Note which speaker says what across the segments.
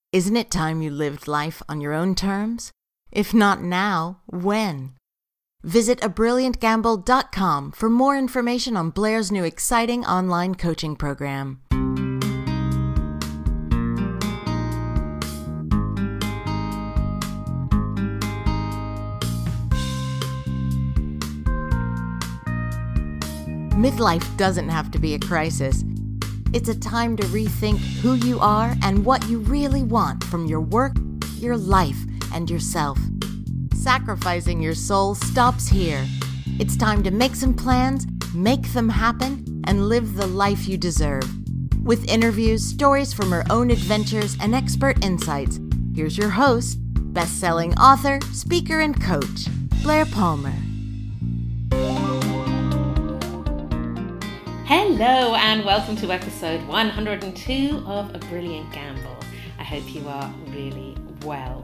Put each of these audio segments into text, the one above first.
Speaker 1: Isn't it time you lived life on your own terms? If not now, when? Visit abrilliantgamble.com for more information on Blair's new exciting online coaching program. Midlife doesn't have to be a crisis. It's a time to rethink who you are and what you really want from your work, your life, and yourself. Sacrificing your soul stops here. It's time to make some plans, make them happen, and live the life you deserve. With interviews, stories from her own adventures, and expert insights, here's your host, best-selling author, speaker, and coach, Blair Palmer.
Speaker 2: Hello and welcome to episode 102 of A Brilliant Gamble. I hope you are really well.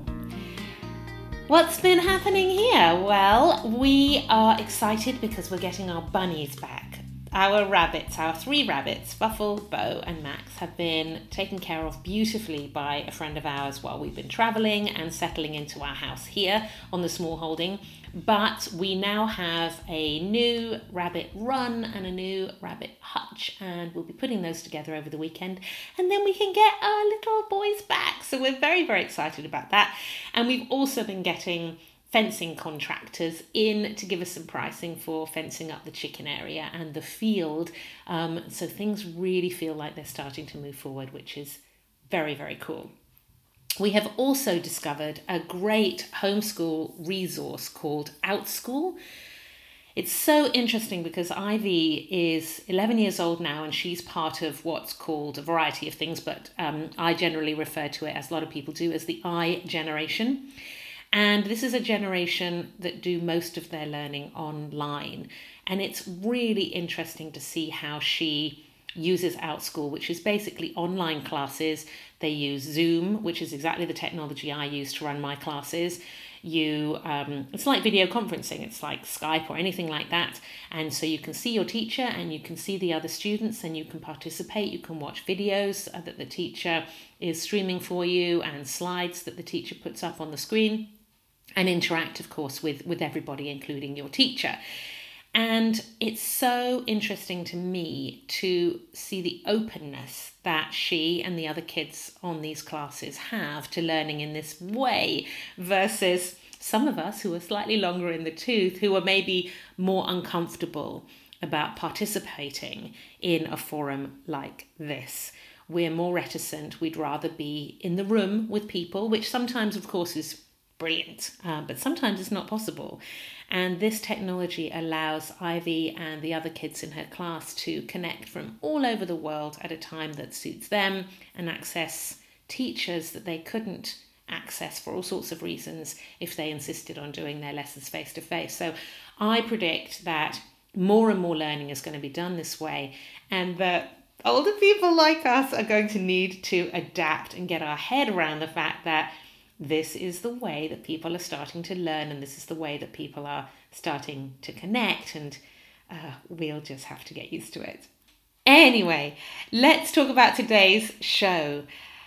Speaker 2: What's been happening here? Well, we are excited because we're getting our bunnies back. Our rabbits, our 3 rabbits, Buffle, Bo and Max, have been taken care of beautifully by a friend of ours while we've been travelling and settling into our house here on the small holding. But we now have a new rabbit run and a new rabbit hutch, and we'll be putting those together over the weekend, and then we can get our little boys back. So we're very, very excited about that. And we've also been getting fencing contractors in to give us some pricing for fencing up the chicken area and the field. So things really feel like they're starting to move forward, which is very, very cool. We have also discovered a great homeschool resource called OutSchool. It's so interesting because Ivy is 11 years old now and she's part of what's called a variety of things, but I generally refer to it, as a lot of people do, as the I generation. And this is a generation that do most of their learning online. And it's really interesting to see how she uses OutSchool, which is basically online classes. They use Zoom, which is exactly the technology I use to run my classes. It's like video conferencing. It's like Skype or anything like that. And so you can see your teacher and you can see the other students and you can participate. You can watch videos that the teacher is streaming for you and slides that the teacher puts up on the screen, and interact, of course, with everybody, including your teacher. And it's so interesting to me to see the openness that she and the other kids on these classes have to learning in this way versus some of us who are slightly longer in the tooth, who are maybe more uncomfortable about participating in a forum like this. We're more reticent. We'd rather be in the room with people, which sometimes, of course, is brilliant, but sometimes it's not possible. And this technology allows Ivy and the other kids in her class to connect from all over the world at a time that suits them and access teachers that they couldn't access for all sorts of reasons if they insisted on doing their lessons face to face. So I predict that more and more learning is going to be done this way, and that older people like us are going to need to adapt and get our head around the fact that this is the way that people are starting to learn, and this is the way that people are starting to connect, and we'll just have to get used to it. Anyway, let's talk about today's show.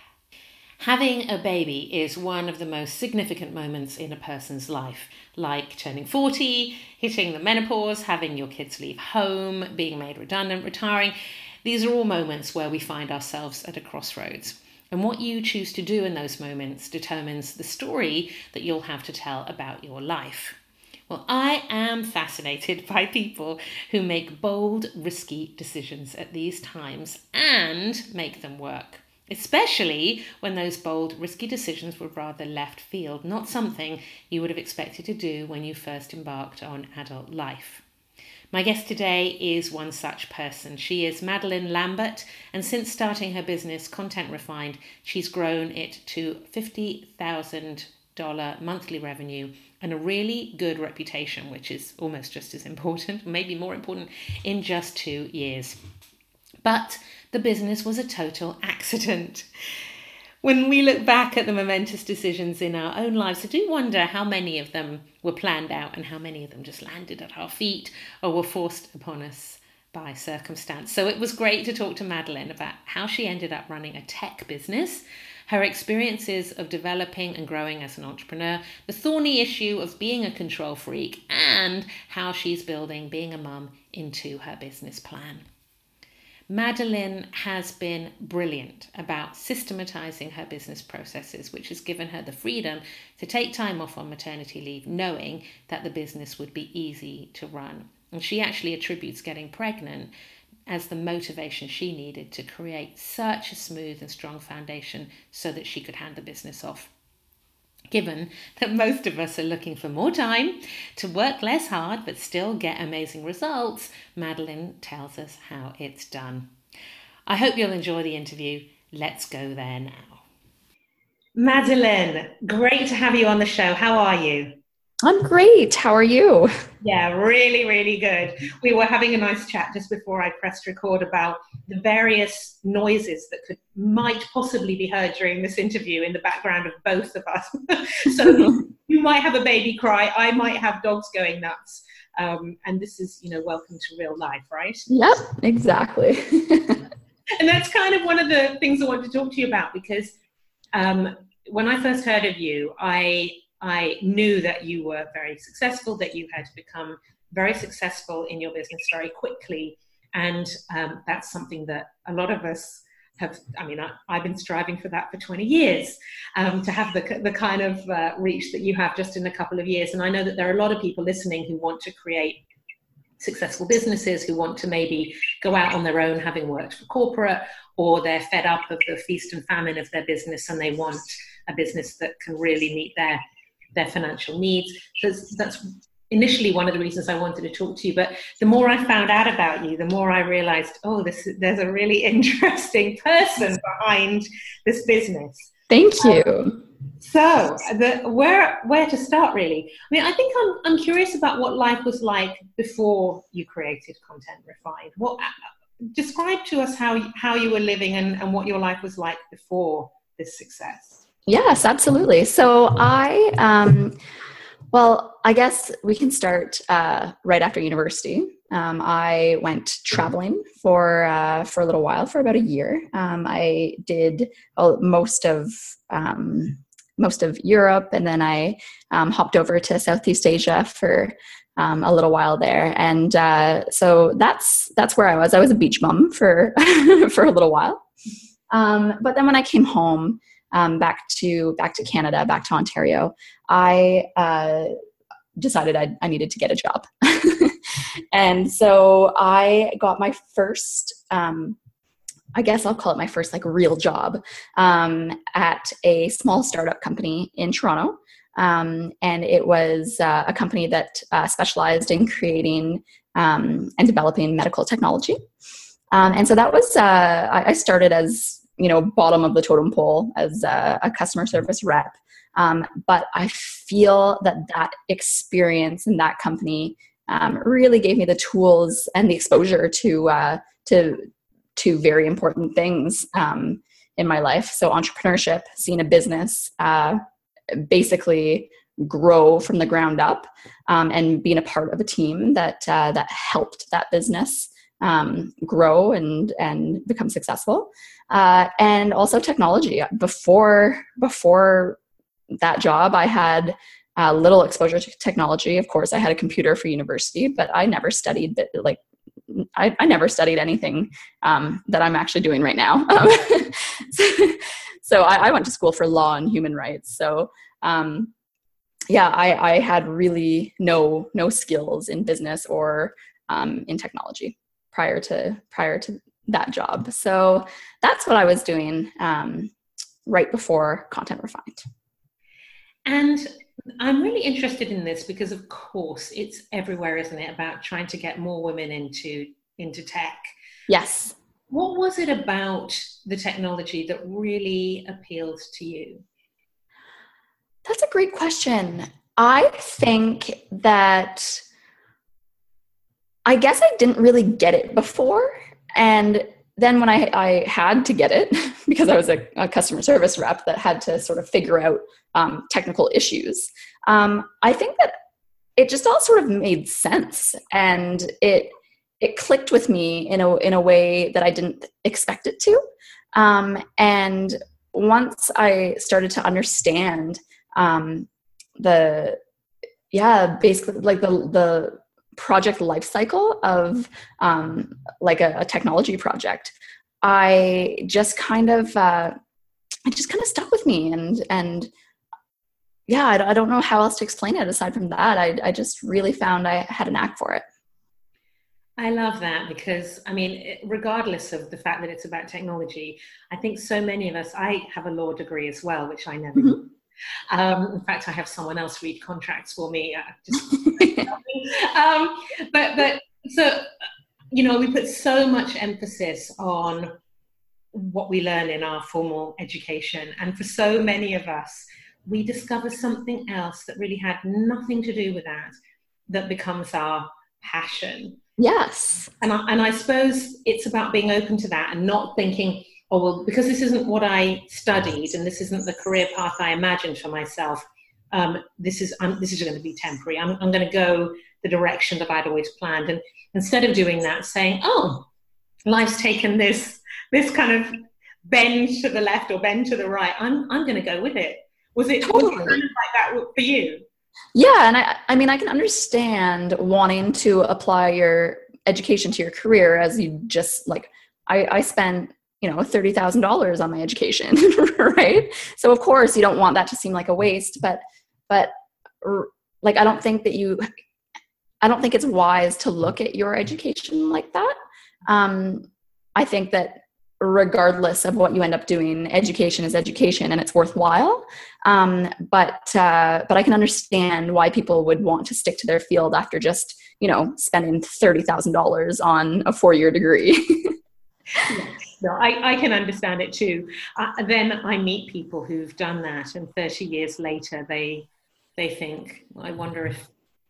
Speaker 2: Having a baby is one of the most significant moments in a person's life, like turning 40, hitting the menopause, having your kids leave home, being made redundant, retiring. These are all moments where we find ourselves at a crossroads. And what you choose to do in those moments determines the story that you'll have to tell about your life. Well, I am fascinated by people who make bold, risky decisions at these times and make them work, especially when those bold, risky decisions were rather left field, not something you would have expected to do when you first embarked on adult life. My guest today is one such person. She is Madeline Lambert, and since starting her business, Content Refined, she's grown it to $50,000 monthly revenue and a really good reputation, which is almost just as important, maybe more important, in just 2 years. But the business was a total accident. When we look back at the momentous decisions in our own lives, I do wonder how many of them were planned out and how many of them just landed at our feet or were forced upon us by circumstance. So it was great to talk to Madeline about how she ended up running a tech business, her experiences of developing and growing as an entrepreneur, the thorny issue of being a control freak, and how she's building being a mum into her business plan. Madeline has been brilliant about systematizing her business processes, which has given her the freedom to take time off on maternity leave, knowing that the business would be easy to run. And she actually attributes getting pregnant as the motivation she needed to create such a smooth and strong foundation so that she could hand the business off. Given that most of us are looking for more time to work less hard but still get amazing results, Madeline tells us how it's done. I hope you'll enjoy the interview. Let's go there now. Madeline, great to have you on the show. How are you?
Speaker 3: I'm great. How are you?
Speaker 2: Yeah, really, really good. We were having a nice chat just before I pressed record about the various noises that might possibly be heard during this interview in the background of both of us. So you might have a baby cry, I might have dogs going nuts. And this is, welcome to real life, right?
Speaker 3: Yep, exactly.
Speaker 2: And that's kind of one of the things I want to talk to you about, because when I first heard of you, I knew that you were very successful, that you had become very successful in your business very quickly. And that's something that a lot of us have. I've been striving for that for 20 years, to have the kind of reach that you have just in a couple of years. And I know that there are a lot of people listening who want to create successful businesses, who want to maybe go out on their own, having worked for corporate, or they're fed up of the feast and famine of their business and they want a business that can really meet their financial needs. So that's initially one of the reasons I wanted to talk to you. But the more I found out about you, the more I realized, there's a really interesting person behind this business.
Speaker 3: Thank you.
Speaker 2: So where to start, really? I think I'm curious about what life was like before you created Content Refined. Describe to us how you were living and what your life was like before this success.
Speaker 3: Yes, absolutely. So I guess we can start right after university. I went traveling for a little while, for about a year. I did most of Europe, and then I hopped over to Southeast Asia for a little while there. And so that's where I was. I was a beach bum for for a little while. But then when I came home, back to Canada, back to Ontario, I decided I needed to get a job. And so I got my first, I guess I'll call it my first real job, at a small startup company in Toronto. And it was a company that specialized in creating and developing medical technology. And so that was, I started as, bottom of the totem pole as a customer service rep. But I feel that experience in that company really gave me the tools and the exposure to very important things in my life. So entrepreneurship, seeing a business basically grow from the ground up, and being a part of a team that helped that business grow and become successful. And also technology. Before that job, I had little exposure to technology. Of course, I had a computer for university, but I never studied I never studied anything that I'm actually doing right now. So I went to school for law and human rights. So I had really no skills in business or in technology prior to that job. So that's what I was doing right before Content Refined.
Speaker 2: And I'm really interested in this because, of course, it's everywhere, isn't it, about trying to get more women into tech.
Speaker 3: Yes.
Speaker 2: What was it about the technology that really appealed to you?
Speaker 3: That's a great question. I think that I guess I didn't really get it before. And then when I had to get it, because I was a customer service rep that had to sort of figure out technical issues, I think that it just all sort of made sense. And it clicked with me in a way that I didn't expect it to. And once I started to understand basically like the project life cycle of like a technology project, it just kind of stuck with me, and yeah, I don't know how else to explain it aside from that. I just really found I had a knack for it.
Speaker 2: I love that, because I mean, regardless of the fact that it's about technology, I think so many of us, I have a law degree as well, which I never did. In fact, I have someone else read contracts for me. But so, you know, we put so much emphasis on what we learn in our formal education. And for so many of us, we discover something else that really had nothing to do with that becomes our passion.
Speaker 3: Yes.
Speaker 2: And I suppose it's about being open to that and not thinking, oh, well, because this isn't what I studied and this isn't the career path I imagined for myself, this is going to be temporary. I'm going to go the direction that I'd always planned. And instead of doing that, saying, oh, life's taken this kind of bend to the left or bend to the right, I'm going to go with it. Was it kind of like that for you?
Speaker 3: Yeah, and I mean, I can understand wanting to apply your education to your career, as you just like, I spent, $30,000 on my education, right? So of course you don't want that to seem like a waste, but like, I don't think it's wise to look at your education like that. I think that regardless of what you end up doing, education is education and it's worthwhile. But I can understand why people would want to stick to their field after just, spending $30,000 on a 4-year degree.
Speaker 2: No, I can understand it too. Then I meet people who've done that, and 30 years later, they think, I wonder if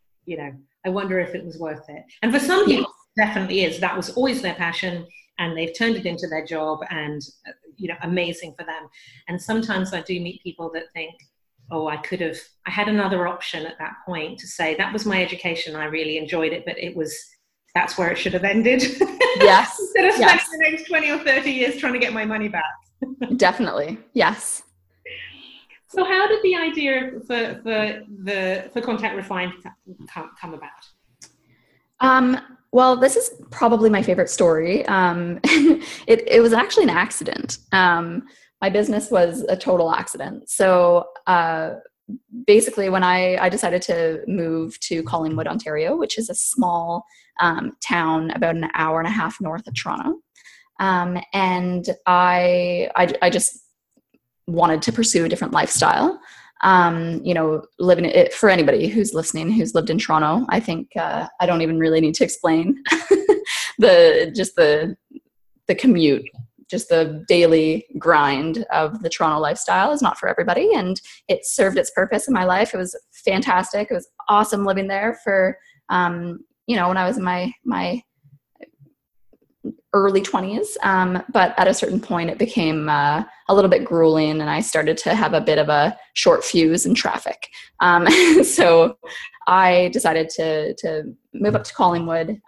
Speaker 2: it was worth it. And for some people, it definitely is. That was always their passion, and they've turned it into their job, and amazing for them. And sometimes I do meet people that think, oh, I had another option at that point to say, that was my education, I really enjoyed it, but that's where it should have ended.
Speaker 3: Yes.
Speaker 2: Instead of spending the next 20 or 30 years trying to get my money back. Definitely.
Speaker 3: Yes.
Speaker 2: So how did the idea for Contact Refined come about?
Speaker 3: Well, this is probably my favorite story. It was actually an accident. My business was a total accident. So basically, when I decided to move to Collingwood, Ontario, which is a small town about an hour and a half north of Toronto, and I just wanted to pursue a different lifestyle. Living it, for anybody who's listening, who's lived in Toronto, I think I don't even really need to explain the commute, just the daily grind of the Toronto lifestyle is not for everybody. And it served its purpose in my life. It was fantastic. It was awesome living there for, when I was in my early 20s. But at a certain point, it became a little bit grueling, and I started to have a bit of a short fuse in traffic. So I decided to move up to Collingwood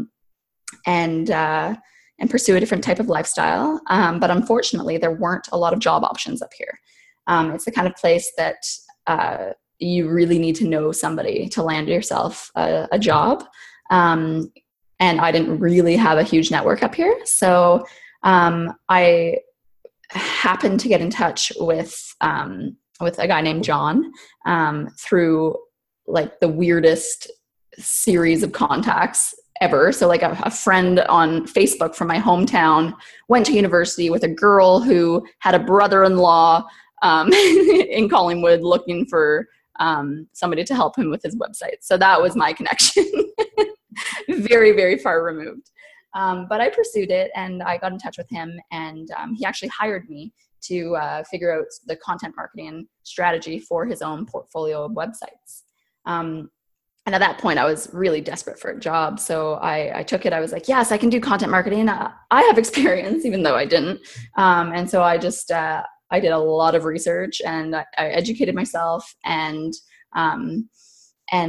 Speaker 3: and pursue a different type of lifestyle. But unfortunately, there weren't a lot of job options up here. It's the kind of place that you really need to know somebody to land yourself a job. And I didn't really have a huge network up here. So I happened to get in touch with a guy named John through like the weirdest series of contacts ever. So like a friend on Facebook from my hometown went to university with a girl who had a brother-in-law in Collingwood looking for somebody to help him with his website. So that was my connection. Very, very far removed. But I pursued it, and I got in touch with him, and he actually hired me to figure out the content marketing strategy for his own portfolio of websites. And at that point, I was really desperate for a job. So I took it. I was like, yes, I can do content marketing. I have experience, even though I didn't. And so I just, I did a lot of research, and I educated myself, and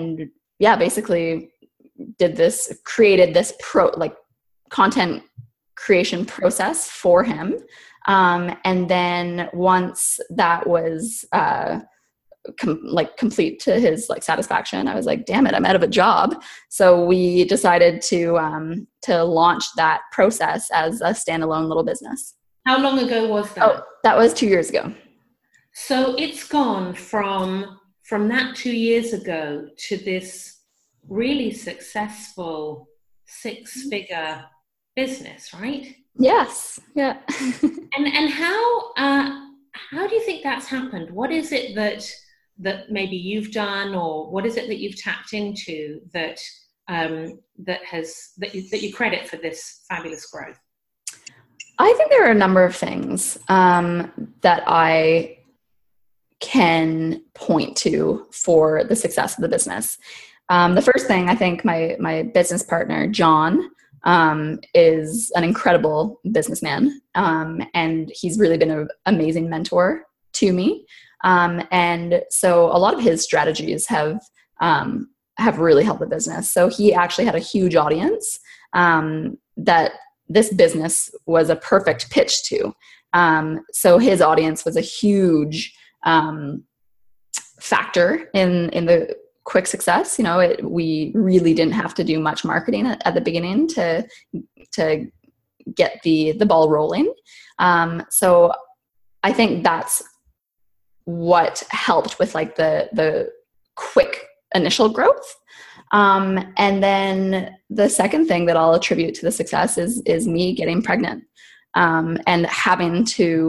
Speaker 3: basically created this content creation process for him. And then once that was complete to his satisfaction, I was like, damn it, I'm out of a job. So we decided to launch that process as a standalone little business.
Speaker 2: How long ago was that?
Speaker 3: Oh, that was 2 years ago.
Speaker 2: So it's gone from that 2 years ago to this really successful 6-figure business, right?
Speaker 3: Yes. Yeah.
Speaker 2: And how do you think that's happened? What is it that maybe you've done, or what is it that you've tapped into that you credit for this fabulous growth?
Speaker 3: I think there are a number of things that I can point to for the success of the business. The first thing, I think my business partner, John, is an incredible businessman. And he's really been an amazing mentor to me. And so a lot of his strategies have really helped the business. So he actually had a huge audience that this business was a perfect pitch to. So his audience was a huge factor in the quick success. We really didn't have to do much marketing at the beginning to get the ball rolling. So I think that's what helped with the quick initial growth. And then the second thing that I'll attribute to the success is me getting pregnant, and having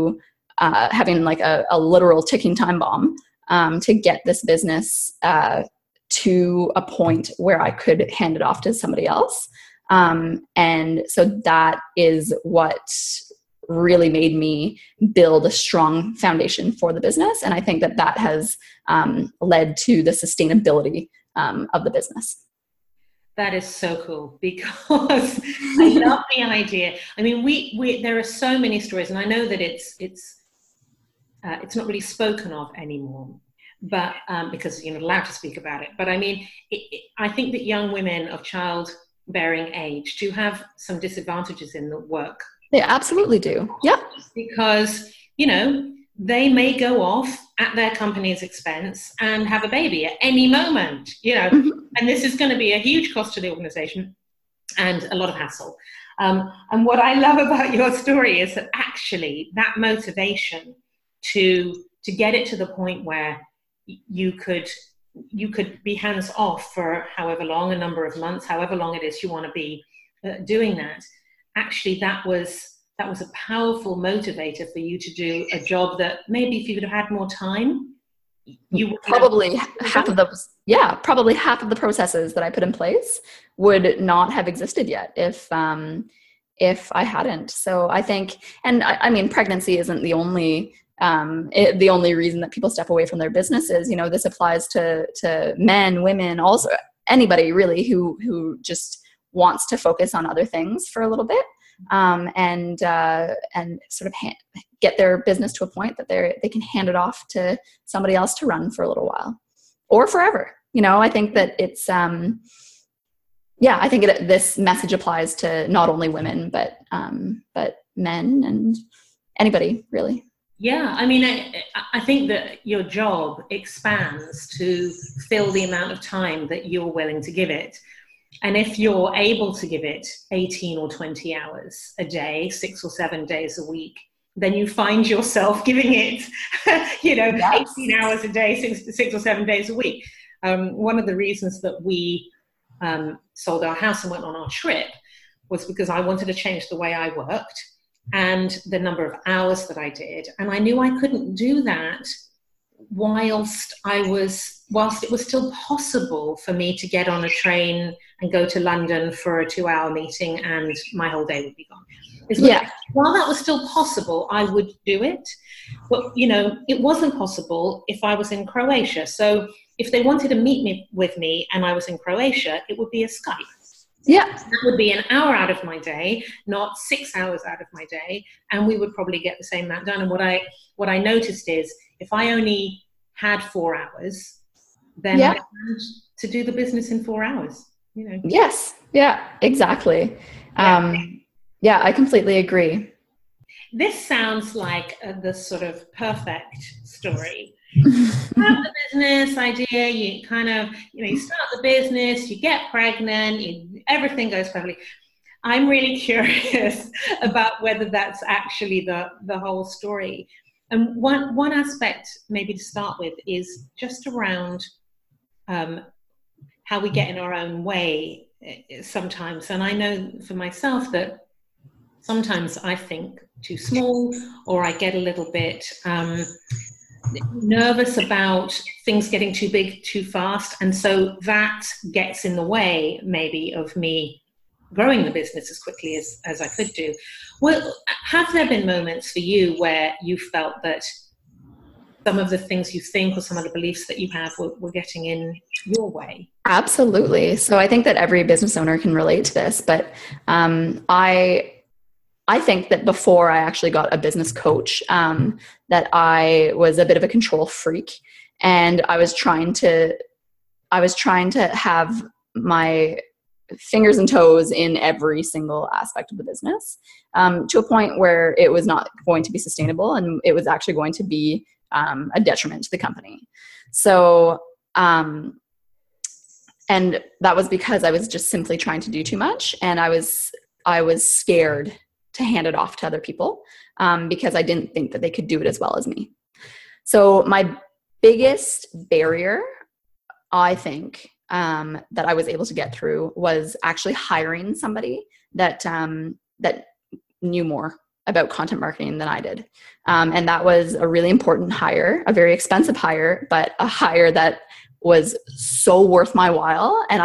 Speaker 3: a literal ticking time bomb to get this business to a point where I could hand it off to somebody else. And so that is what really made me build a strong foundation for the business. And I think that has led to the sustainability of the business.
Speaker 2: That is so cool, because I love the idea. I mean, we there are so many stories, and I know that it's not really spoken of anymore, but because you're not allowed to speak about it. But I mean, I think that young women of childbearing age do have some disadvantages in the work.
Speaker 3: They absolutely do. Yeah.
Speaker 2: Because, they may go off at their company's expense and have a baby at any moment,
Speaker 3: Mm-hmm.
Speaker 2: and this is going to be a huge cost to the organization and a lot of hassle. And what I love about your story is that actually that motivation to get it to the point where you could be hands off for however long, a number of months, however long it is you want to be doing that. Actually, that was a powerful motivator for you to do a job that maybe if you could have had more time, you would
Speaker 3: probably half of the processes that I put in place would not have existed yet if I hadn't. So I think, and I mean, pregnancy isn't the only reason that people step away from their businesses. This applies to men, women, also anybody really who just wants to focus on other things for a little bit, and sort of get their business to a point that they can hand it off to somebody else to run for a little while or forever. I think that it's this message applies to not only women but men and anybody really.
Speaker 2: Yeah, I mean, I think that your job expands to fill the amount of time that you're willing to give it. And if you're able to give it 18 or 20 hours a day, 6 or 7 days a week, then you find yourself giving it,
Speaker 3: Yes.
Speaker 2: 18 hours a day, 6 or 7 days a week. One of the reasons that we sold our house and went on our trip was because I wanted to change the way I worked and the number of hours that I did. And I knew I couldn't do that whilst it was still possible for me to get on a train and go to London for a 2-hour meeting and my whole day would be gone. While that was still possible, I would do it. But, it wasn't possible if I was in Croatia. So if they wanted to meet with me and I was in Croatia, it would be a Skype.
Speaker 3: Yeah.
Speaker 2: That would be an hour out of my day, not 6 hours out of my day. And we would probably get the same amount done. And what I noticed is if I only had 4 hours, then I planned to do the business in 4 hours.
Speaker 3: Yes. Yeah, exactly.
Speaker 2: Yeah.
Speaker 3: Yeah, I completely agree.
Speaker 2: This sounds like the sort of perfect story. Have the business idea, you kind of, you start the business, you get pregnant, everything goes perfectly. I'm really curious about whether that's actually the whole story. And one aspect maybe to start with is just around how we get in our own way sometimes. And I know for myself that sometimes I think too small, or I get a little bit nervous about things getting too big too fast. And so that gets in the way maybe of me growing the business as quickly as I could do. Well, have there been moments for you where you felt that some of the things you think or some of the beliefs that you have were getting in your way?
Speaker 3: Absolutely. So I think that every business owner can relate to this, but I think that before I actually got a business coach, that I was a bit of a control freak, and I was trying to have my fingers and toes in every single aspect of the business, to a point where it was not going to be sustainable, and it was actually going to be a detriment to the company. So, and that was because I was just simply trying to do too much, and I was scared to hand it off to other people, because I didn't think that they could do it as well as me. So my biggest barrier, I think, that I was able to get through was actually hiring somebody that knew more about content marketing than I did. And that was a really important hire, a very expensive hire, but a hire that was so worth my while. And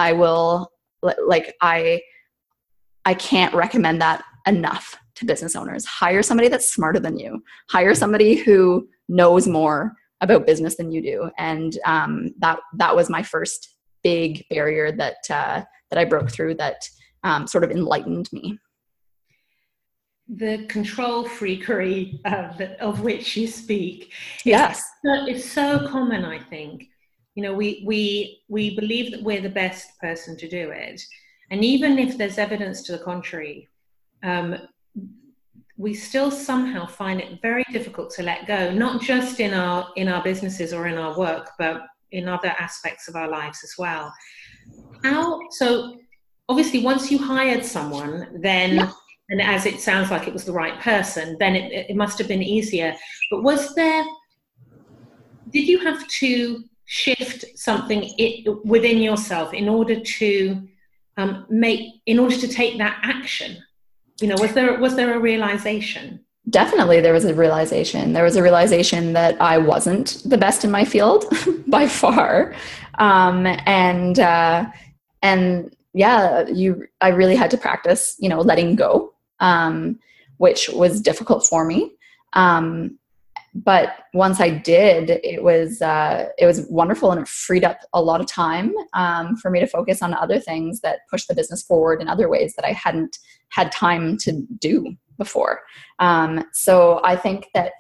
Speaker 3: I can't recommend that enough to business owners. Hire somebody that's smarter than you. Hire somebody who knows more about business than you do. And that was my first big barrier that I broke through, that sort of enlightened me.
Speaker 2: The control freakery of which you speak,
Speaker 3: yes,
Speaker 2: it's so common. I think we believe that we're the best person to do it, and even if there's evidence to the contrary, we still somehow find it very difficult to let go, not just in our businesses or in our work, but in other aspects of our lives as well. So obviously once you hired someone, then, yeah. And as it sounds like it was the right person, then it must have been easier. But did you have to shift something within yourself in order to take that action? Was there a realization?
Speaker 3: Definitely there was a realization. There was a realization that I wasn't the best in my field by far. And yeah, I really had to practice, letting go, which was difficult for me. But once I did, it was wonderful, and it freed up a lot of time for me to focus on other things that pushed the business forward in other ways that I hadn't had time to do before. So I think that,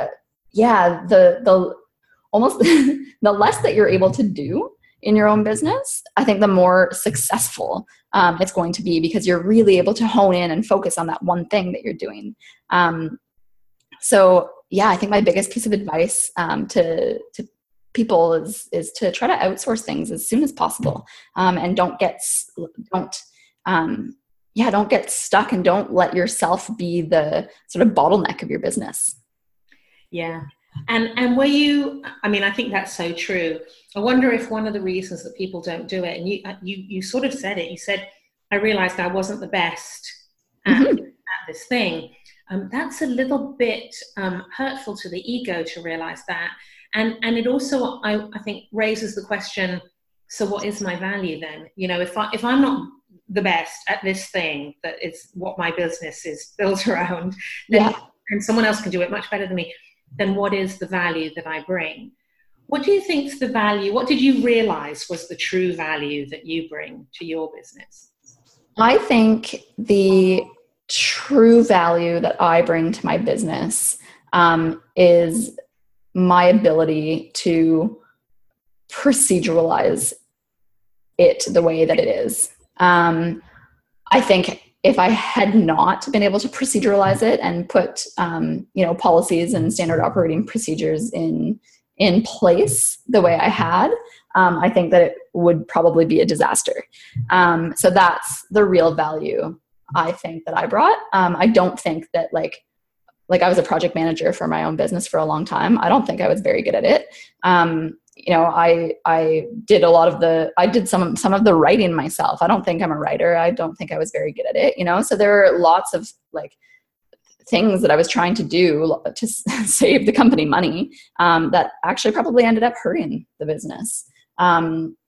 Speaker 3: the almost the less that you're able to do in your own business, I think the more successful it's going to be, because you're really able to hone in and focus on that one thing that you're doing. So yeah, I think my biggest piece of advice to people is to try to outsource things as soon as possible, and don't get stuck, and don't let yourself be the sort of bottleneck of your business.
Speaker 2: Yeah. And were you, I think that's so true. I wonder if one of the reasons that people don't do it, and you sort of said it, you said, I realized I wasn't the best at this thing. That's a little bit hurtful to the ego to realize that. And it also, I think, raises the question, so what is my value then? If I'm not the best at this thing that is what my business is built around, then, and someone else can do it much better than me, then what is the value that I bring? What do you think's the value? What did you realize was the true value that you bring to your business?
Speaker 3: I think the true value that I bring to my business is my ability to proceduralize it the way that it is. I think if I had not been able to proceduralize it and put, policies and standard operating procedures in place the way I had, I think that it would probably be a disaster. So that's the real value I think that I brought. I don't think that like I was a project manager for my own business for a long time. I don't think I was very good at it. I did I did some of the writing myself. I don't think I'm a writer. I don't think I was very good at it, so there are lots of like things that I was trying to do to save the company money, that actually probably ended up hurting the business. And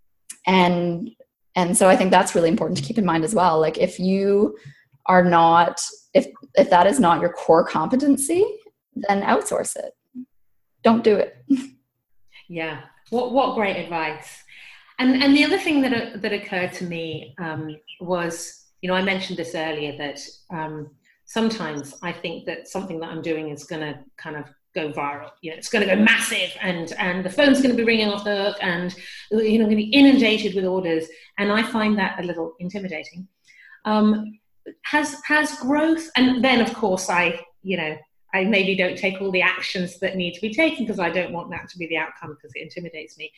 Speaker 3: so I think that's really important to keep in mind as well. Like if you are not, if that is not your core competency, then outsource it. Don't do it.
Speaker 2: Yeah. What great advice. And the other thing that occurred to me was, I mentioned this earlier, that sometimes I think that something that I'm doing is going to kind of go viral. It's going to go massive, and the phone's going to be ringing off the hook, and I'm going to be inundated with orders. And I find that a little intimidating. Has growth, and then of course I maybe don't take all the actions that need to be taken because I don't want that to be the outcome because it intimidates me.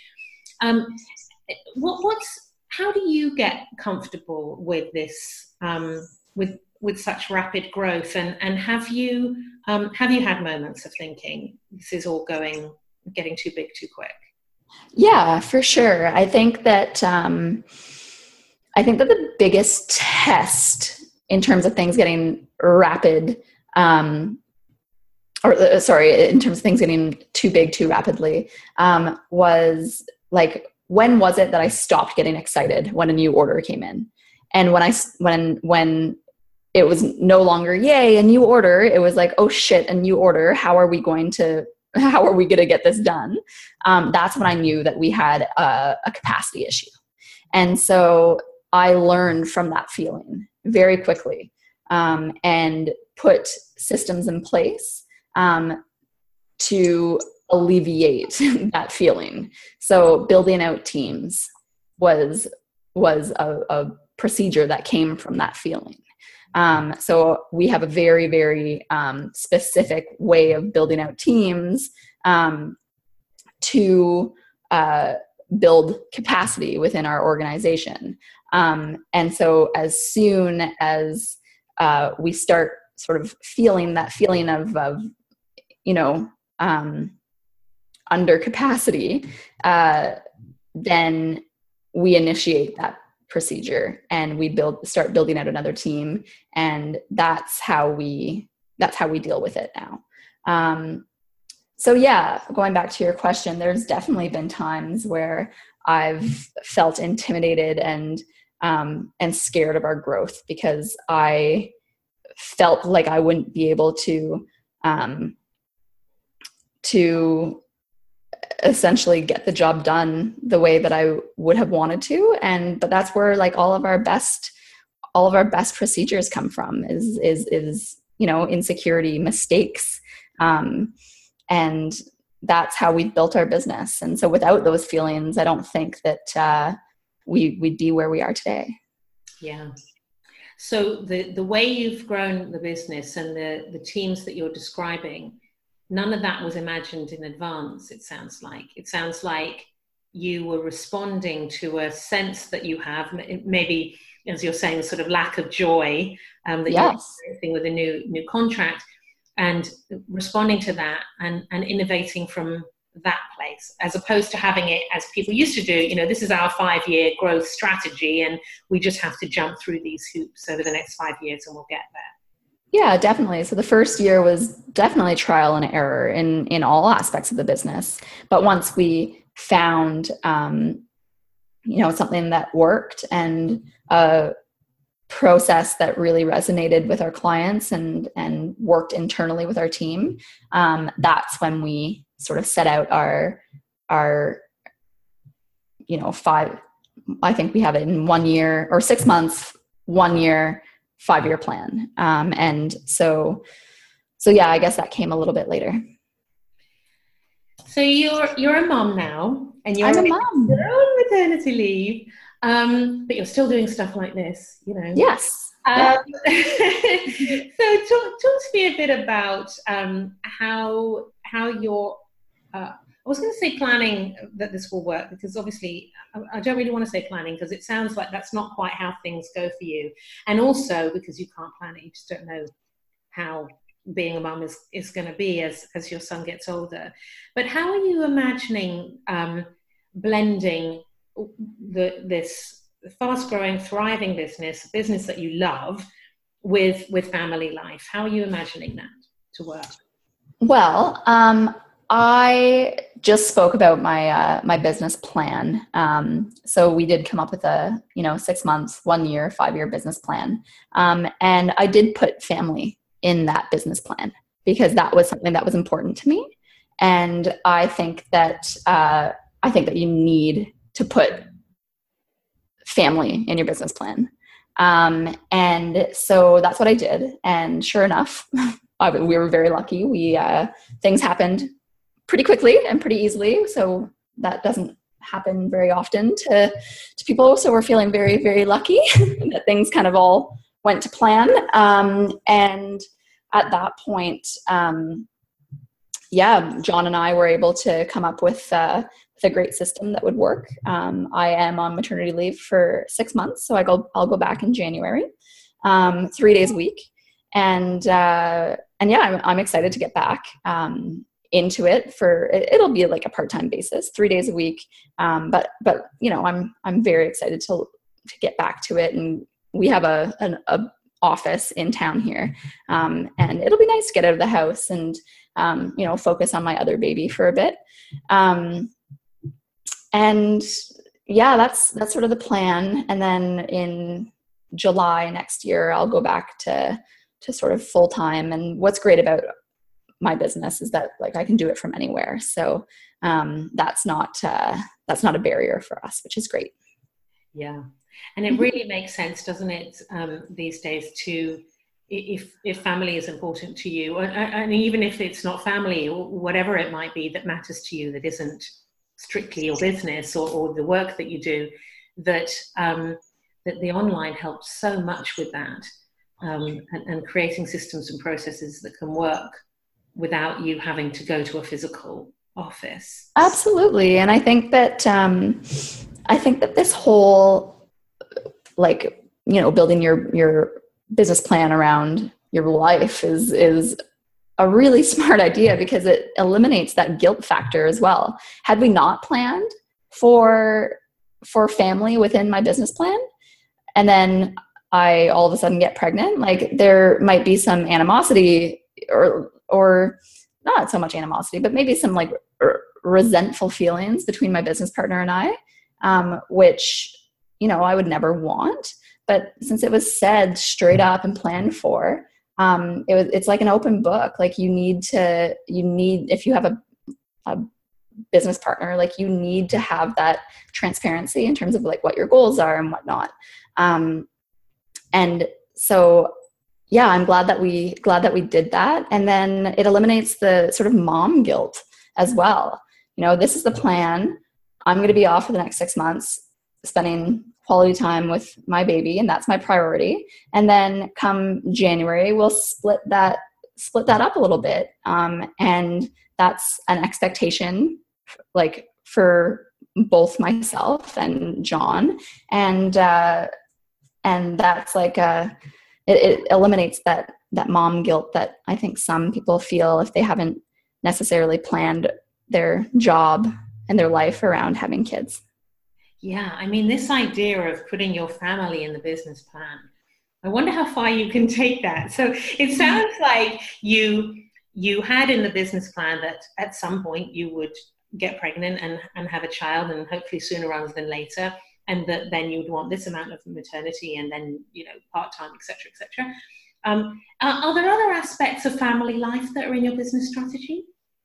Speaker 2: How do you get comfortable with this, with such rapid growth, and have you had moments of thinking this is all getting too big too quick?
Speaker 3: Yeah, for sure. I think that the biggest test in terms of things getting rapid, in terms of things getting too big too rapidly, was like, when was it that I stopped getting excited when a new order came in? And when it was no longer, yay, a new order, it was like, oh shit, a new order. How are we going to get this done? That's when I knew that we had a capacity issue. And so I learned from that feeling very quickly, and put systems in place to alleviate that feeling. So building out teams was a procedure that came from that feeling. So we have a very, very specific way of building out teams to build capacity within our organization. And so as soon as we start sort of feeling that feeling of under capacity, then we initiate that procedure and we start building out another team, and that's how we deal with it now. So yeah, going back to your question, there's definitely been times where I've felt intimidated and scared of our growth because I felt like I wouldn't be able to essentially get the job done the way that I would have wanted to. But that's where like all of our best procedures come from is insecurity, mistakes. And that's how we've built our business. And so without those feelings, I don't think that we'd be where we are today. Yeah.
Speaker 2: So the way you've grown the business and the teams that you're describing, none of that was imagined in advance, it sounds like. It sounds like you were responding to a sense that you have, maybe, as you're saying, a sort of lack of joy that you're experiencing with a new contract, and responding to that and innovating from that place, as opposed to having it as people used to do, this is our 5-year growth strategy and we just have to jump through these hoops over the next 5 years and we'll get there.
Speaker 3: Yeah, definitely. So the first year was definitely trial and error in all aspects of the business. But once we found, something that worked and a process that really resonated with our clients and worked internally with our team, that's when we sort of set out our 5, I think we have it in 1 year or 6 months, 1 year, 5-year plan. And so yeah, I guess that came a little bit later.
Speaker 2: So you're a mom now, and
Speaker 3: I'm a mom.
Speaker 2: You're on maternity leave, but you're still doing stuff like this,
Speaker 3: Yes.
Speaker 2: So talk to me a bit about how you're, I was going to say planning that this will work, because obviously I don't really want to say planning because it sounds like that's not quite how things go for you. And also because you can't plan it, you just don't know how being a mum is going to be as your son gets older. But how are you imagining blending this fast-growing, thriving business, a business that you love, with family life? How are you imagining that to work?
Speaker 3: Well, I just spoke about my business plan. So we did come up with a 6 months, 1 year, 5-year business plan, and I did put family in that business plan because that was something that was important to me, and I think that you need to put family in your business plan. And so that's what I did. And sure enough, we were very lucky. Things happened pretty quickly and pretty easily. So that doesn't happen very often to people. So we're feeling very, very lucky that things kind of all went to plan. And at that point, John and I were able to come up with a great system that would work. I am on maternity leave for 6 months, so I'll go back in January, 3 days a week, and I'm excited to get back into it. It'll be like a part-time basis, 3 days a week, but I'm very excited to get back to it, and we have an office in town here, and it'll be nice to get out of the house and focus on my other baby for a bit. And that's sort of the plan. And then in July next year, I'll go back to sort of full time. And what's great about my business is that I can do it from anywhere. So that's not a barrier for us, which is great.
Speaker 2: Yeah. And it really makes sense, doesn't it, these days to, if family is important to you, and even if it's not family or whatever it might be that matters to you, that isn't strictly your business or the work that you do, that the online helps so much with that, and creating systems and processes that can work without you having to go to a physical office.
Speaker 3: Absolutely. And I think that this whole building your business plan around your life is a really smart idea because it eliminates that guilt factor as well. Had we not planned for family within my business plan, and then I all of a sudden get pregnant, there might be some animosity or not so much animosity, but maybe some resentful feelings between my business partner and I, which, I would never want. But since it was said straight up and planned for, it's like an open book. If you have a business partner, you need to have that transparency in terms of what your goals are and whatnot. And so, I'm glad that we did that. And then it eliminates the sort of mom guilt as well. This is the plan. I'm going to be off for the next 6 months, spending quality time with my baby, and that's my priority. And then come January, we'll split that up a little bit. And that's an expectation for both myself and John. And that's it eliminates that mom guilt that I think some people feel if they haven't necessarily planned their job and their life around having kids.
Speaker 2: Yeah, I mean, this idea of putting your family in the business plan, I wonder how far you can take that. So it sounds like you had in the business plan that at some point you would get pregnant and have a child, and hopefully sooner rather than later, and that then you'd want this amount of maternity and then, part-time, et cetera, et cetera. Are there other aspects of family life that are in your business strategy?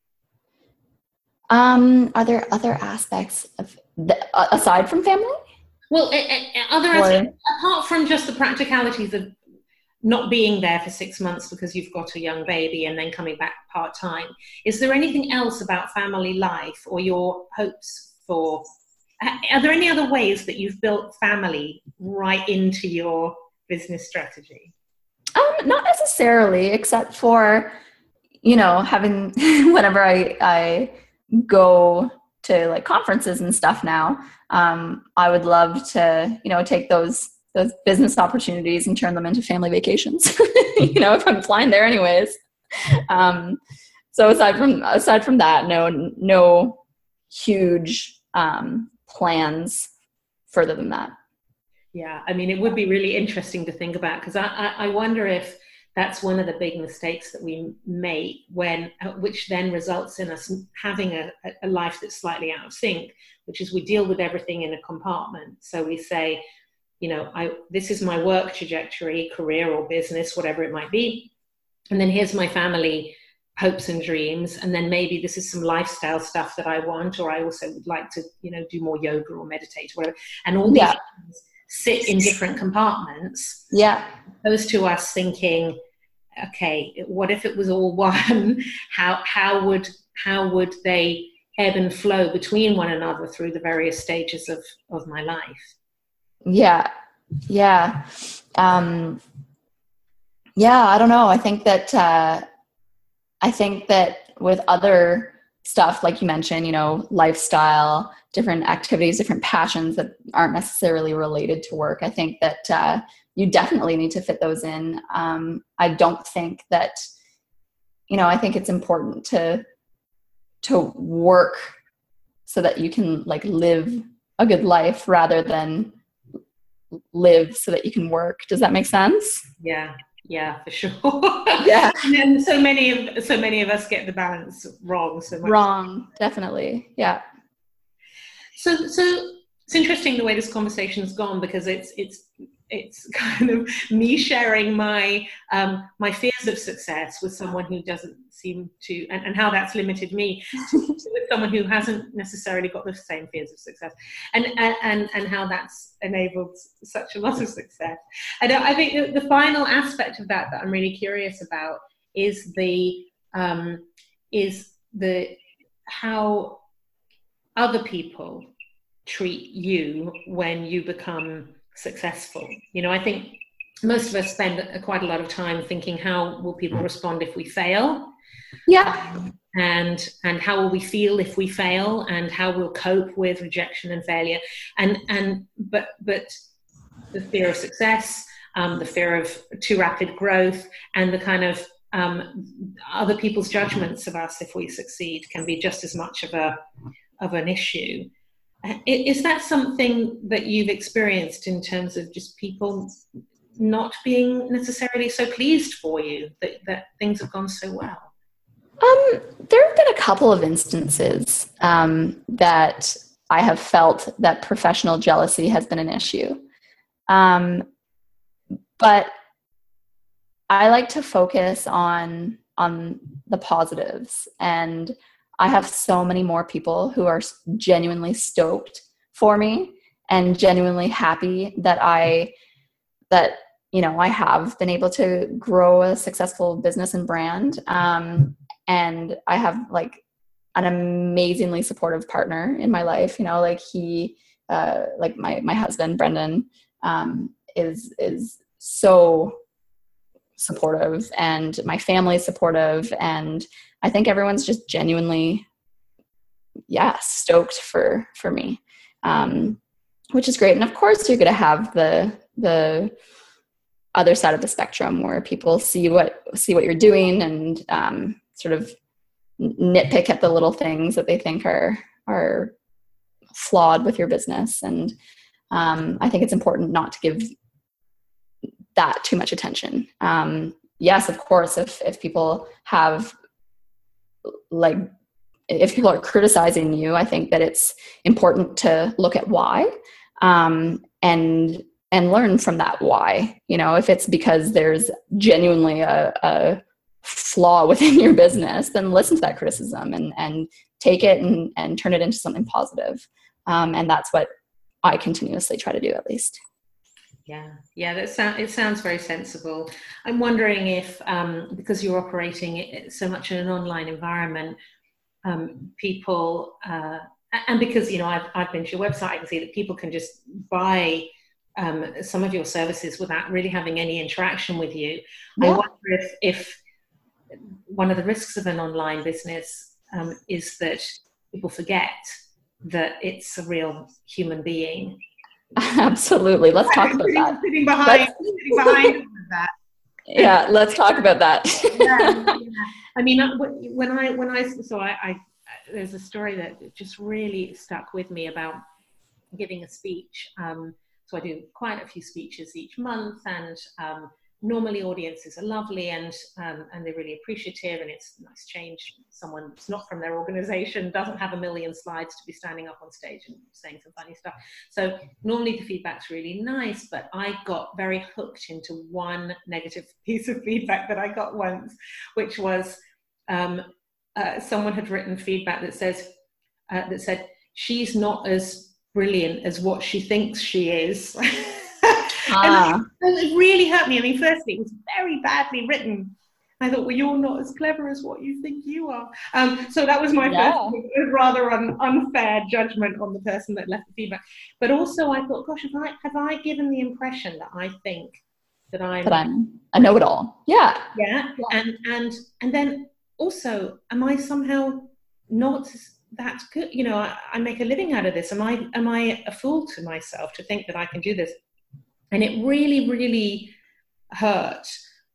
Speaker 3: Are there other aspects of aside from family?
Speaker 2: Well, other aspects, apart from just the practicalities of not being there for 6 months because you've got a young baby and then coming back part-time, is there anything else about family life or your hopes for, are there any other ways that you've built family right into your business strategy?
Speaker 3: Not necessarily, except for, having whenever I go to like conferences and stuff now, I would love to, take those business opportunities and turn them into family vacations, if I'm flying there anyways. So aside from that, no huge plans further than that.
Speaker 2: Yeah, I mean, it would be really interesting to think about, because I wonder if that's one of the big mistakes that we make, which then results in us having a life that's slightly out of sync, which is we deal with everything in a compartment. So we say, this is my work trajectory, career or business, whatever it might be. And then here's my family hopes and dreams. And then maybe this is some lifestyle stuff that I want, or I also would like to, do more yoga or meditate or whatever. And all these things sit in different compartments.
Speaker 3: Yeah.
Speaker 2: Opposed to us thinking, okay, what if it was all one? How would they ebb and flow between one another through the various stages of my life?
Speaker 3: Yeah. I don't know. I think that with other stuff, like you mentioned, lifestyle, different activities, different passions that aren't necessarily related to work, I think that you definitely need to fit those in. I don't think that, I think it's important to work so that you can like live a good life rather than live so that you can work. Does that make sense?
Speaker 2: Yeah, for sure.
Speaker 3: Yeah.
Speaker 2: And so many of us get the balance wrong.
Speaker 3: Wrong, definitely. Yeah.
Speaker 2: So it's interesting the way this conversation's gone, because it's kind of me sharing my my fears of success with someone who doesn't seem to, and how that's limited me with someone who hasn't necessarily got the same fears of success, and how that's enabled such a lot of success. And I think the final aspect of that I'm really curious about is how other people treat you when you become successful. I think most of us spend quite a lot of time thinking, how will people respond if we fail?
Speaker 3: Yeah.
Speaker 2: And how will we feel if we fail, and how we'll cope with rejection and failure, but the fear of success, the fear of too rapid growth, and the kind of other people's judgments of us if we succeed can be just as much of an issue. Is that something that you've experienced in terms of just people not being necessarily so pleased for you that things have gone so well?
Speaker 3: There have been a couple of instances that I have felt that professional jealousy has been an issue. But I like to focus on the positives, and I have so many more people who are genuinely stoked for me and genuinely happy that I have been able to grow a successful business and brand. And I have like an amazingly supportive partner in my life. He, like my husband, Brendan, is so supportive, and my family is supportive, and I think everyone's just genuinely, stoked for me, which is great. And of course, you're going to have the other side of the spectrum where people see what you're doing and sort of nitpick at the little things that they think are flawed with your business. And I think it's important not to give that too much attention. Yes, of course, if people have if people are criticizing you, I think that it's important to look at why, and learn from that why. If it's because there's genuinely a flaw within your business, then listen to that criticism and take it and turn it into something positive. And that's what I continuously try to do, at least.
Speaker 2: Yeah, it sounds very sensible. I'm wondering if, because you're operating so much in an online environment, people, and because I've been to your website, I can see that people can just buy some of your services without really having any interaction with you.
Speaker 3: Yeah.
Speaker 2: I wonder if one of the risks of an online business is that people forget that it's a real human being.
Speaker 3: Absolutely. Let's talk about that.
Speaker 2: Sitting behind that.
Speaker 3: Yeah, let's talk about that.
Speaker 2: Yeah. I mean, there's a story that just really stuck with me about giving a speech. So I do quite a few speeches each month, and normally audiences are lovely and they're really appreciative, and it's a nice change. Someone who's not from their organization doesn't have a million slides to be standing up on stage and saying some funny stuff. So normally the feedback's really nice, but I got very hooked into one negative piece of feedback that I got once, which was someone had written feedback that said, "She's not as brilliant as what she thinks she is." And it really hurt me. I mean, firstly, it was very badly written. I thought, well, you're not as clever as what you think you are. So that was my first rather unfair judgment on the person that left the feedback. But also I thought, gosh, have I given the impression that I think that I'm
Speaker 3: a know-it-all? Yeah.
Speaker 2: And then also, am I somehow not that good? You know, I make a living out of this. Am I a fool to myself to think that I can do this? And it really, really hurt.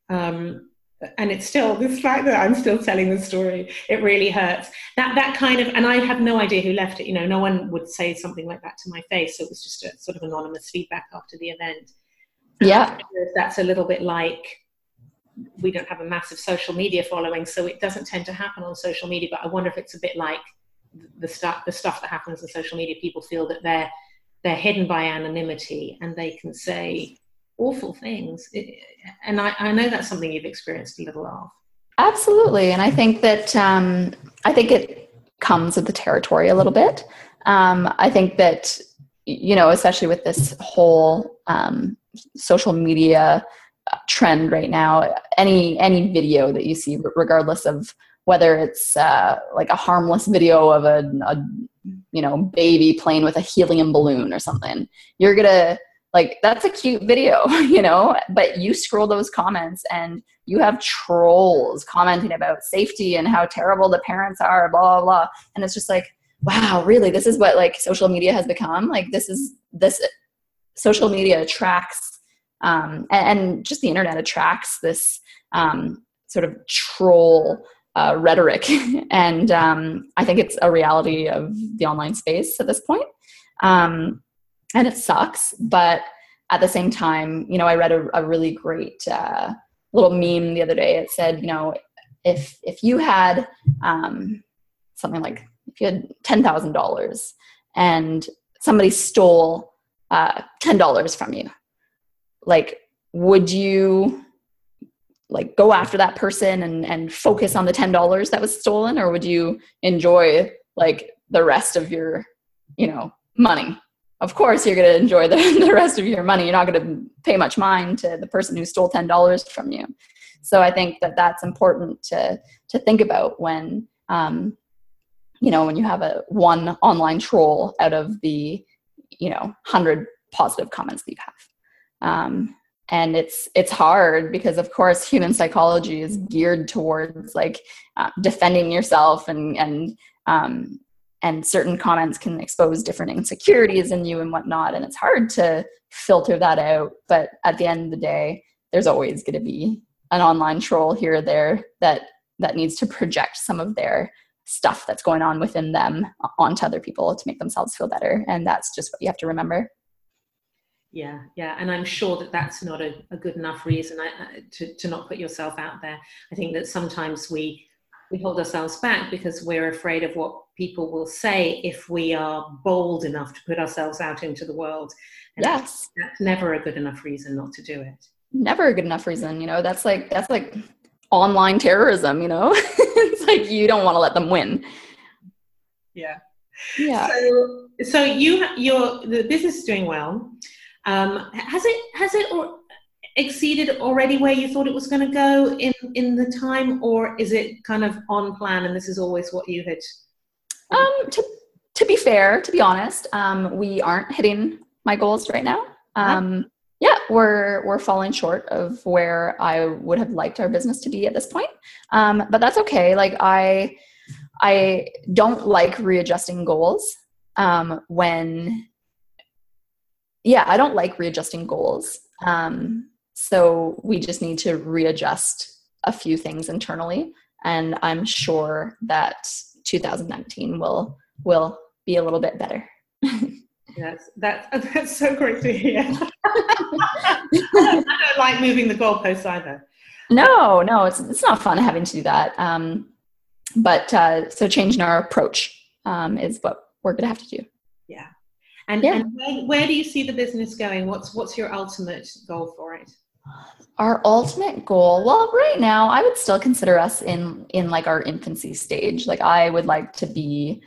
Speaker 2: And it's still, this fact that I'm still telling the story, it really hurts. That kind of, and I have no idea who left it. You know, no one would say something like that to my face. So it was just a sort of anonymous feedback after the event.
Speaker 3: Yeah.
Speaker 2: That's a little bit like, we don't have a massive social media following, so it doesn't tend to happen on social media. But I wonder if it's a bit like the stuff that happens on social media. People feel that they're hidden by anonymity and they can say awful things. And I know that's something you've experienced a little of.
Speaker 3: Absolutely. And I think that, I think it comes with the territory a little bit. I think that, you know, especially with this whole social media trend right now, any video that you see, regardless of whether it's like a harmless video of a you know, baby playing with a helium balloon or something, you're gonna, like, that's a cute video, you know, but you scroll those comments and you have trolls commenting about safety and how terrible the parents are, blah, blah, blah. And it's just like, wow, really? This is what like social media has become? Like this social media attracts, and just the internet attracts this sort of troll rhetoric. And I think it's a reality of the online space at this point. And it sucks, but at the same time, you know, I read a really great little meme the other day. It said, you know, if you had something like, if you had $10,000 and somebody stole $10 from you, like, would you like go after that person and focus on the $10 that was stolen, or would you enjoy like the rest of your, you know, money? Of course, you're going to enjoy the rest of your money. You're not going to pay much mind to the person who stole $10 from you. So I think that that's important to think about when, you know, when you have one online troll out of the, you know, 100 positive comments that you have. And it's hard because, of course, human psychology is geared towards like defending yourself, and certain comments can expose different insecurities in you and whatnot. And it's hard to filter that out. But at the end of the day, there's always going to be an online troll here or there that needs to project some of their stuff that's going on within them onto other people to make themselves feel better. And that's just what you have to remember.
Speaker 2: Yeah. And I'm sure that that's not a good enough reason to not put yourself out there. I think that sometimes we hold ourselves back because we're afraid of what people will say if we are bold enough to put ourselves out into the world. And
Speaker 3: yes.
Speaker 2: That's never a good enough reason not to do it.
Speaker 3: Never a good enough reason. You know, that's like online terrorism, you know, it's like, you don't want to let them win.
Speaker 2: Yeah.
Speaker 3: Yeah.
Speaker 2: So the business is doing well. Has it exceeded already where you thought it was going to go in the time, or is it kind of on plan and this is always what you had?
Speaker 3: To be fair, to be honest, we aren't hitting my goals right now. Yeah, we're falling short of where I would have liked our business to be at this point. But that's okay. Like I don't like readjusting goals. I don't like readjusting goals. So we just need to readjust a few things internally, and I'm sure that 2019 will be a little bit better.
Speaker 2: Yes, that's so great to hear. I don't like moving the goalposts either.
Speaker 3: No, it's not fun having to do that. But so changing our approach is what we're going to have to do.
Speaker 2: Yeah. And where do you see the business going? What's your ultimate goal for it?
Speaker 3: Our ultimate goal, well, right now, I would still consider us in like our infancy stage. Like I would like to be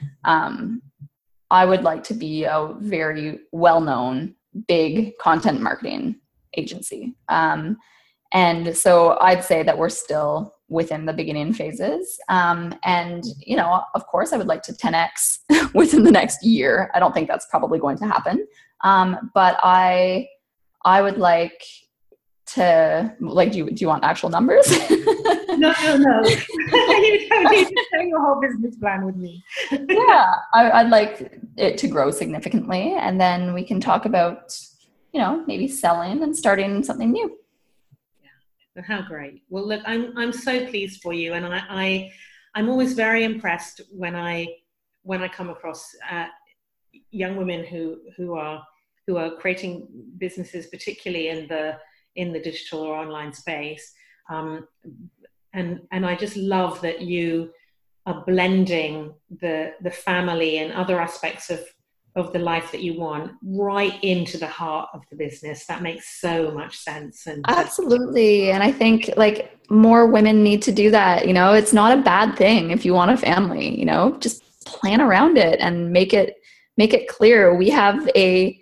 Speaker 3: a very well-known, big content marketing agency. And so I'd say that we're still within the beginning phases. And, you know, of course, I would like to 10x within the next year. I don't think that's probably going to happen. But I would like to, like, do you want actual numbers?
Speaker 2: No. You don't need to share your whole business plan with me.
Speaker 3: Yeah, I'd like it to grow significantly. And then we can talk about, you know, maybe selling and starting something new.
Speaker 2: Yeah, how great. Well, look, I'm so pleased for you. And I'm always very impressed when I come across young women who are creating businesses, particularly in the digital or online space. And I just love that you are blending the family and other aspects of the life that you want right into the heart of the business. That makes so much sense. And
Speaker 3: absolutely. And I think like more women need to do that. You know, it's not a bad thing if you want a family, you know, just plan around it and make it clear. We have a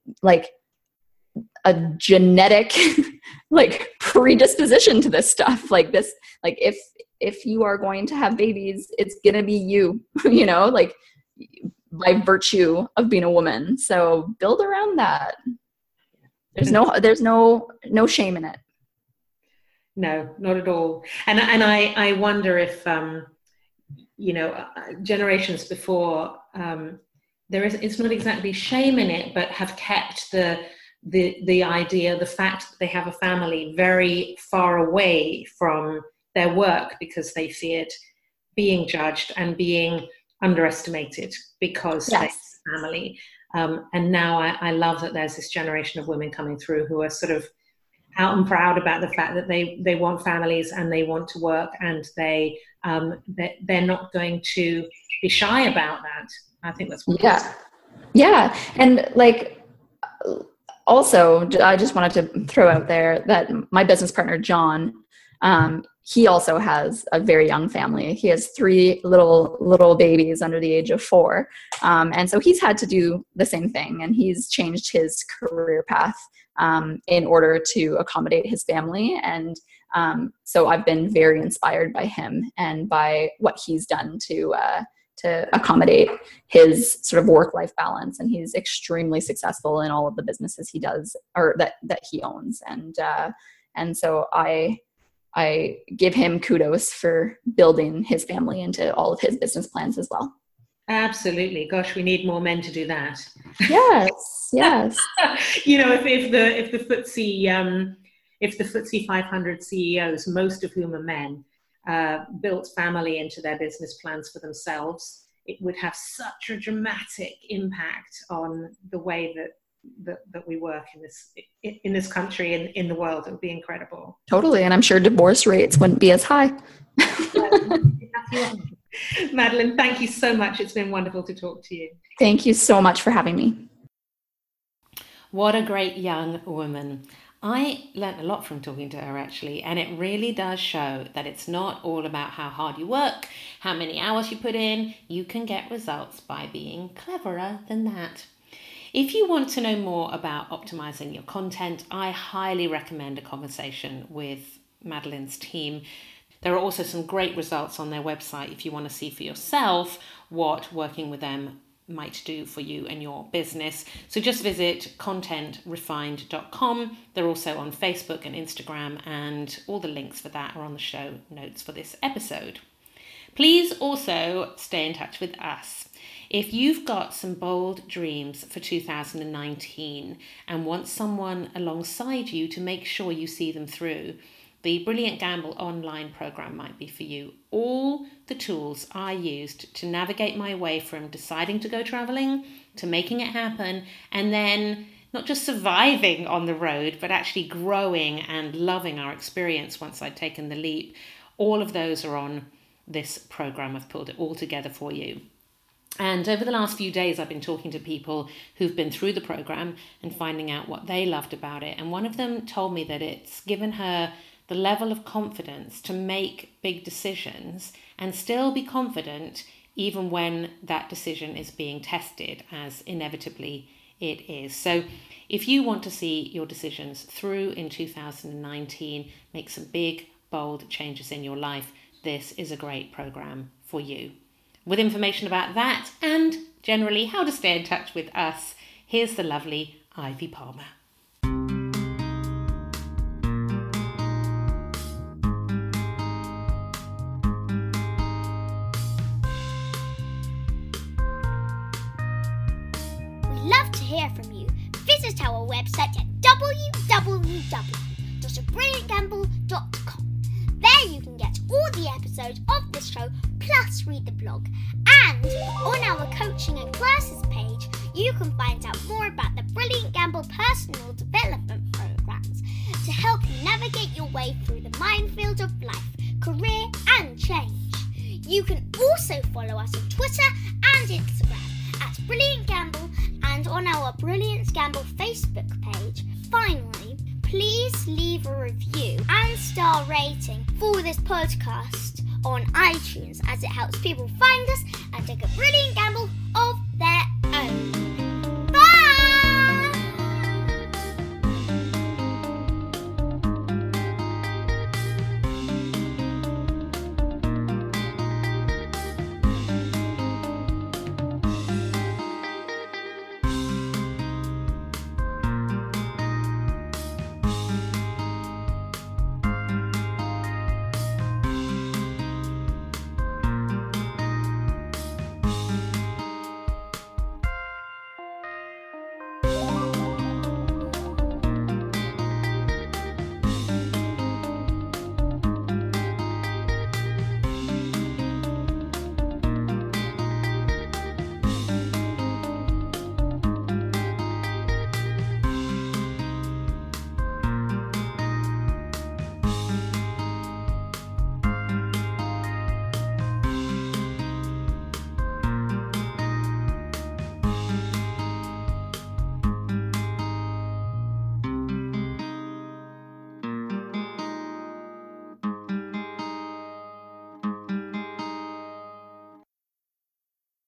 Speaker 3: genetic like predisposition to this stuff. Like this, like if you are going to have babies, it's going to be you, you know, like by virtue of being a woman. So build around that. There's no shame in it.
Speaker 2: No, not at all. And I wonder if, you know, generations before, it's not exactly shame in it, but have kept the idea, the fact that they have a family very far away from their work because they see it being judged and being underestimated because they have a family. And now I love that there's this generation of women coming through who are sort of out and proud about the fact that they want families and they want to work, and they're not going to be shy about that. I think that's wonderful.
Speaker 3: Yeah. And like, also, I just wanted to throw out there that my business partner, John, he also has a very young family. He has 3 little babies under the age of 4. And so he's had to do the same thing, and he's changed his career path in order to accommodate his family. And so I've been very inspired by him and by what he's done to accommodate his sort of work-life balance. And he's extremely successful in all of the businesses he does, or that he owns. And so I give him kudos for building his family into all of his business plans as well.
Speaker 2: Absolutely. Gosh, we need more men to do that.
Speaker 3: Yes.
Speaker 2: You know, if the FTSE 500 CEOs, most of whom are men, built family into their business plans for themselves, it would have such a dramatic impact on the way that we work in this country and in the world. It would be incredible.
Speaker 3: Totally. And I'm sure divorce rates wouldn't be as high.
Speaker 2: Madeleine, thank you so much. It's been wonderful to talk to you.
Speaker 3: Thank you so much for having me.
Speaker 2: What a great young woman. I learned a lot from talking to her, actually, and it really does show that it's not all about how hard you work, how many hours you put in. You can get results by being cleverer than that. If you want to know more about optimizing your content, I highly recommend a conversation with Madeleine's team. There are also some great results on their website if you want to see for yourself what working with them might do for you and your business. So just visit contentrefined.com. They're also on Facebook and Instagram, and all the links for that are on the show notes for this episode. Please also stay in touch with us. If you've got some bold dreams for 2019 and want someone alongside you to make sure you see them through, the Brilliant Gamble online program might be for you. All the tools I used to navigate my way from deciding to go traveling to making it happen, and then not just surviving on the road, but actually growing and loving our experience once I'd taken the leap. All of those are on this program. I've pulled it all together for you. And over the last few days, I've been talking to people who've been through the program and finding out what they loved about it. And one of them told me that it's given her the level of confidence to make big decisions and still be confident even when that decision is being tested, as inevitably it is. So if you want to see your decisions through in 2019, make some big, bold changes in your life, this is a great program for you. With information about that and generally how to stay in touch with us, here's the lovely Ivy Palmer.
Speaker 4: We'd love to hear from you. Visit our website at www.abrilliantgamble.com. There you can get all the episodes of this show, plus read the blog. And on our coaching and classes page, you can find out more about the Brilliant Gamble personal development programs to help you navigate your way through the minefield of life, career and change. You can also follow us on Twitter and Instagram at Brilliant Gamble and on our Brilliant Gamble Facebook page. Finally, please leave a review and star rating for this podcast on iTunes, as it helps people find us and take a brilliant gamble of